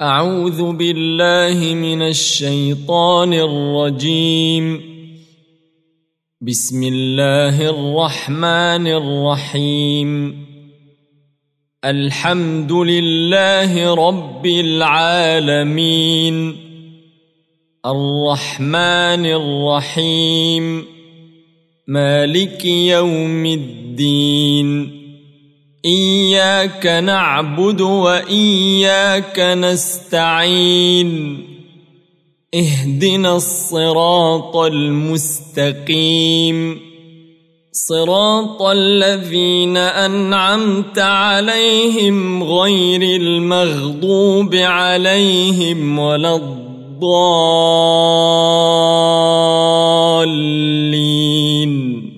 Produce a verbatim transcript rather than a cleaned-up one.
أعوذ بالله من الشيطان الرجيم. بسم الله الرحمن الرحيم. الحمد لله رب العالمين، الرحمن الرحيم، مالك يوم الدين. إياك نعبد وإياك نستعين. اهدنا الصراط المستقيم، صراط الذين أنعمت عليهم غير المغضوب عليهم ولا الضالين.